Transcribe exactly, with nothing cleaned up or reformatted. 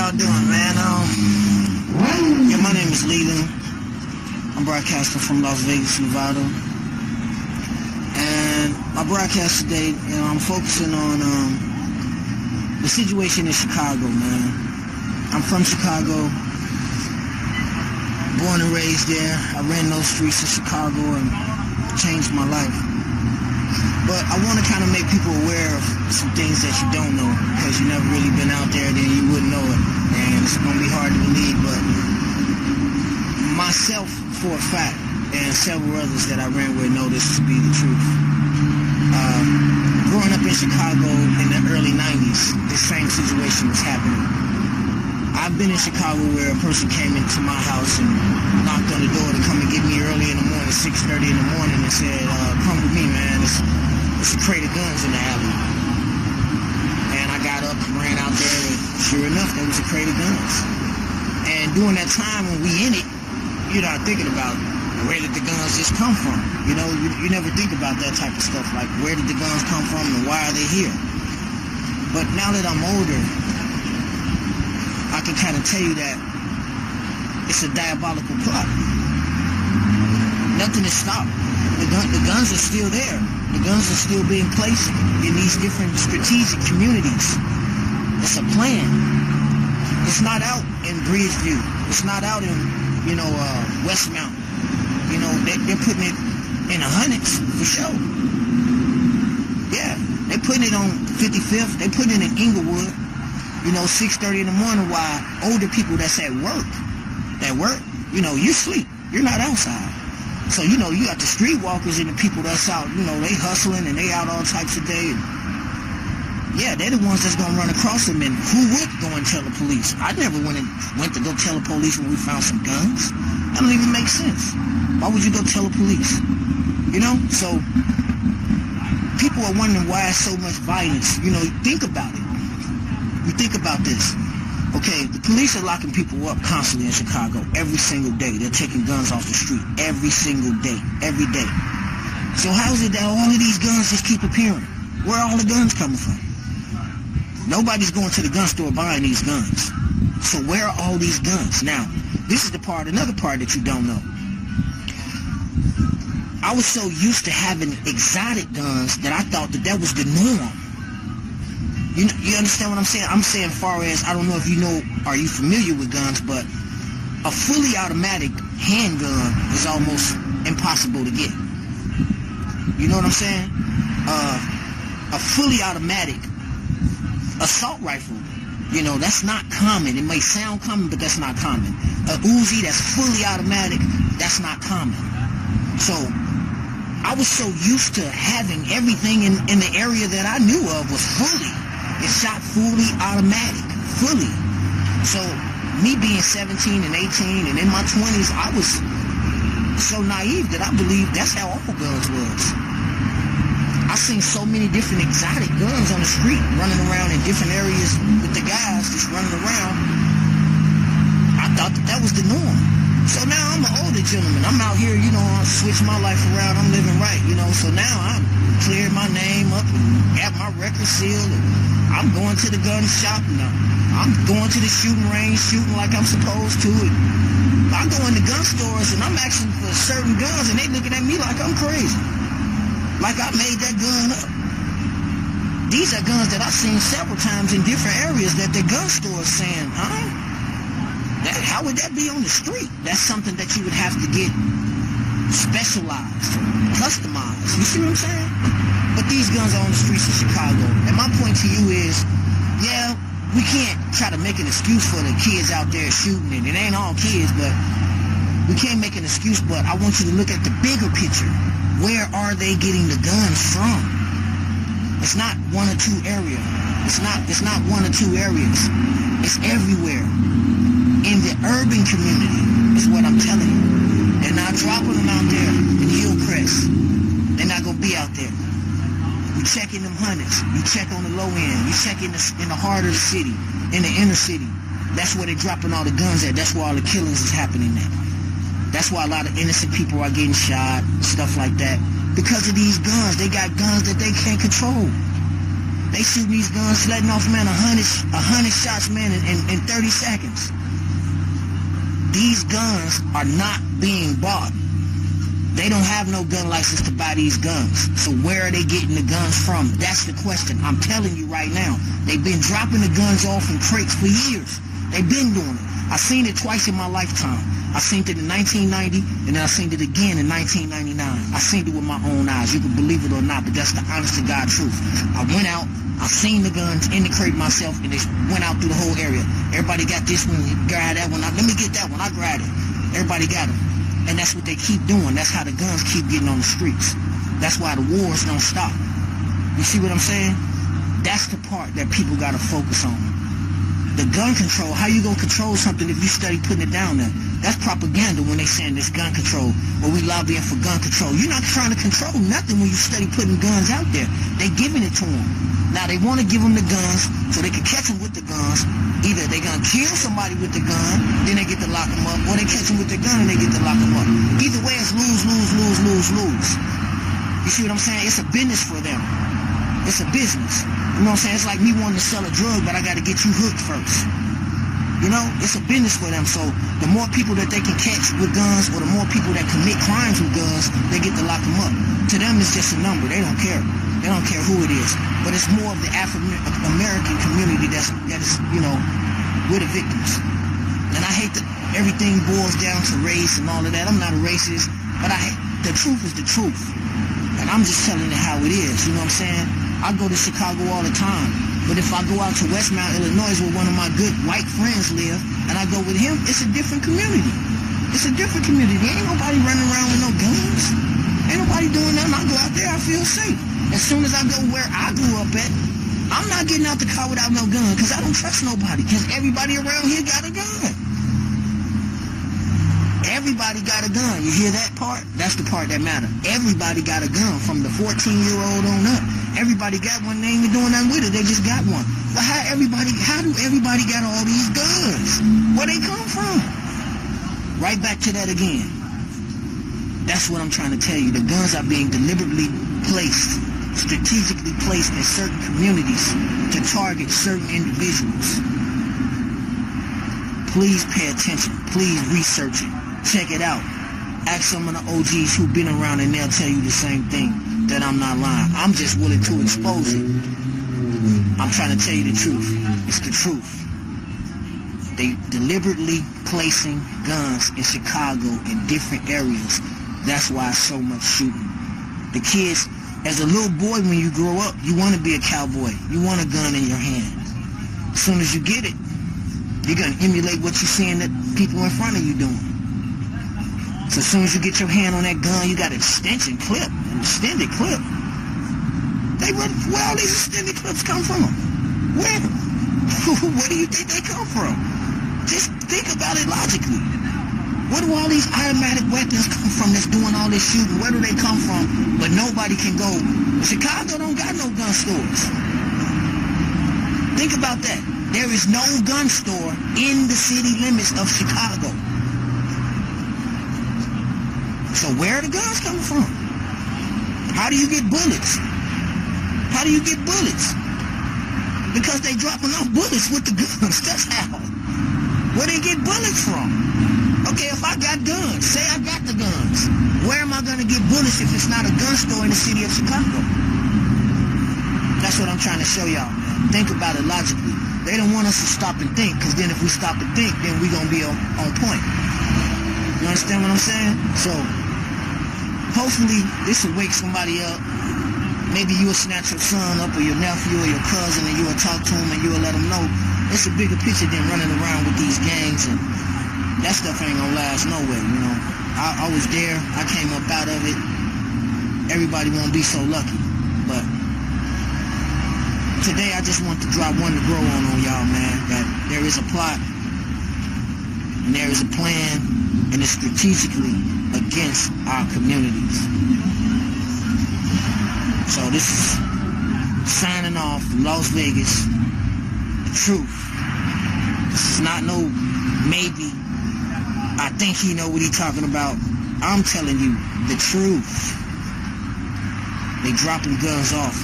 y'all doing, man? Um, yeah, my name is Leland. I'm broadcasting from Las Vegas, Nevada. And my broadcast today, you know, I'm focusing on um, the situation in Chicago, man. I'm from Chicago, born and raised there. I ran those streets of Chicago and changed my life. But I want to kind of make people aware of some things that you don't know, because you never really been out there, then you wouldn't know it. And it's going to be hard to believe, but myself, for a fact, and several others that I ran with know this to be the truth. Uh, growing up in Chicago in the early nineties, this same situation was happening. I've been in Chicago where a person came into my house and knocked on the door to come and get me early in the morning, six thirty in the morning, and said, uh, come with me, man. It's, it's a crate of guns in the alley. And I got up and ran out there, and sure enough, there was a crate of guns. And during that time when we in it, you're not thinking about where did the guns just come from. You know, you, you never think about that type of stuff, like where did the guns come from and why are they here? But now that I'm older, I can kind of tell you that it's a diabolical plot. Nothing is stopped. The, gun, the guns are still there. The guns are still being placed in these different strategic communities. It's a plan. It's not out in Bridgeview. It's not out in, you know, uh, Westmount. You know, they, they're putting it in the hundreds for sure. Yeah, they're putting it on fifty-fifth. They're putting it in Inglewood. You know, six thirty in the morning, while older people that's at work, at work, you know, you sleep. You're not outside. So, you know, you got the streetwalkers and the people that's out, you know, they hustling and they out all types of day. And yeah, they're the ones that's going to run across them. And who would go and tell the police? I never went and went to go tell the police when we found some guns. That don't even make sense. Why would you go tell the police? You know? So, people are wondering why so much violence. You know, think about it. You think about this. Okay, the police are locking people up constantly in Chicago every single day. They're taking guns off the street every single day, every day. So how is it that all of these guns just keep appearing? Where are all the guns coming from? Nobody's going to the gun store buying these guns. So where are all these guns? Now, this is the part, another part that you don't know. I was so used to having exotic guns that I thought that that was the norm. You, you understand what I'm saying? I'm saying far as, I don't know if you know, are you familiar with guns, but a fully automatic handgun is almost impossible to get. You know what I'm saying? Uh, a fully automatic assault rifle, you know, that's not common. It may sound common, but that's not common. A Uzi that's fully automatic, that's not common. So, I was so used to having everything in, in the area that I knew of was fully. It shot fully automatic, fully. So, me being seventeen and eighteen and in my twenties, I was so naive that I believed that's how all guns was. I seen so many different exotic guns on the street running around in different areas with the guys just running around. I thought that that was the norm. So now I'm an older gentleman. I'm out here, you know, I switch my life around. I'm living right, you know. So now I'm cleared my name up and have my record sealed. And I'm going to the gun shop and I'm going to the shooting range, shooting like I'm supposed to. And I go in the gun stores and I'm asking for certain guns and they looking at me like I'm crazy. Like I made that gun up. These are guns that I've seen several times in different areas that the gun stores saying, huh? That, how would that be on the street? That's something that you would have to get specialized, customized. You see what I'm saying? But these guns are on the streets of Chicago. And my point to you is, yeah, we can't try to make an excuse for the kids out there shooting. And it ain't all kids, but we can't make an excuse. But I want you to look at the bigger picture. Where are they getting the guns from? It's not one or two areas. It's not, it's not one or two areas. It's everywhere. In the urban community is what I'm telling you. They're not dropping them out there in Hillcrest. They're not going to be out there. You check in them hundreds. You check on the low end. You check in the, in the heart of the city, in the inner city. That's where they're dropping all the guns at. That's where all the killings is happening at. That's why a lot of innocent people are getting shot, stuff like that. Because of these guns. They got guns that they can't control. They shooting these guns, letting off, man, a hundred, a hundred shots, man, in, in, in thirty seconds. These guns are not being bought. They don't have no gun license to buy these guns. So where are they getting the guns from? That's the question. I'm telling you right now. They've been dropping the guns off in crates for years. They've been doing it. I seen it twice in my lifetime. I seen it in nineteen ninety, and then I seen it again in nineteen ninety-nine. I seen it with my own eyes. You can believe it or not, but that's the honest to God truth. I went out, I seen the guns in the crate myself, and they went out through the whole area. Everybody got this one, grab that one. Let me get that one. I grabbed it. Everybody got it. And that's what they keep doing. That's how the guns keep getting on the streets. That's why the wars don't stop. You see what I'm saying? That's the part that people got to focus on. The gun control, how you gonna control something if you study putting it down there? That's propaganda when they saying this gun control, or we lobbying for gun control. You're not trying to control nothing when you study putting guns out there. They giving it to them. Now they want to give them the guns so they can catch them with the guns. Either they gonna kill somebody with the gun, then they get to lock them up, or they catch them with the gun and they get to lock them up. Either way, it's lose, lose, lose, lose, lose. You see what I'm saying? It's a business for them. It's a business. You know what I'm saying? It's like me wanting to sell a drug, but I got to get you hooked first. You know, it's a business for them. So the more people that they can catch with guns, or the more people that commit crimes with guns, they get to lock them up. To them, it's just a number. They don't care. They don't care who it is. But it's more of the African-American community that's, that is, you know, we're the victims. And I hate that everything boils down to race and all of that. I'm not a racist, but I hate, the truth is the truth. And I'm just telling it how it is. You know what I'm saying? I go to Chicago all the time. But if I go out to Westmount, Illinois, where one of my good white friends live, and I go with him, it's a different community. It's a different community. Ain't nobody running around with no guns. Ain't nobody doing nothing. I go out there, I feel safe. As soon as I go where I grew up at, I'm not getting out the car without no gun, because I don't trust nobody, because everybody around here got a gun. Everybody got a gun. You hear that part? That's the part that matters. Everybody got a gun, from the fourteen-year-old on up. Everybody got one. They ain't even doing nothing with it. They just got one. But how everybody? How do everybody got all these guns? Where they come from? Right back to that again. That's what I'm trying to tell you. The guns are being deliberately placed, strategically placed in certain communities to target certain individuals. Please pay attention. Please research it. Check it out. Ask some of the O Gs who've been around, and they'll tell you the same thing, that I'm not lying. I'm just willing to expose it. I'm trying to tell you the truth. It's the truth. They deliberately placing guns in Chicago in different areas. That's why it's so much shooting. The kids, as a little boy, when you grow up, you want to be a cowboy. You want a gun in your hand. As soon as you get it, you're going to emulate what you're seeing that people in front of you doing. So as soon as you get your hand on that gun, you got an extension clip, an extended clip. They run, where all these extended clips come from? Where? Where do you think they come from? Just think about it logically. Where do all these automatic weapons come from that's doing all this shooting? Where do they come from? But nobody can go. Chicago don't got no gun stores. Think about that. There is no gun store in the city limits of Chicago. So where are the guns coming from? How do you get bullets? How do you get bullets? Because they dropping off bullets with the guns. That's how. Where they get bullets from? Okay, if I got guns, say I got the guns, where am I going to get bullets if it's not a gun store in the city of Chicago? That's what I'm trying to show y'all. Think about it logically. They don't want us to stop and think, because then if we stop and think, then we're going to be on, on point. You understand what I'm saying? So, hopefully, this will wake somebody up. Maybe you'll snatch your son up, or your nephew, or your cousin, and you'll talk to him, and you'll let him know it's a bigger picture than running around with these gangs, and that stuff ain't gonna last nowhere, you know. I, I was there. I came up out of it. Everybody won't be so lucky. But today, I just want to drop one to grow on on y'all, man, that there is a plot, and there is a plan, and it's strategically against our communities. So this is signing off from Las Vegas. The truth. This is not no maybe. I think he know what he talking about. I'm telling you the truth. They dropping guns off.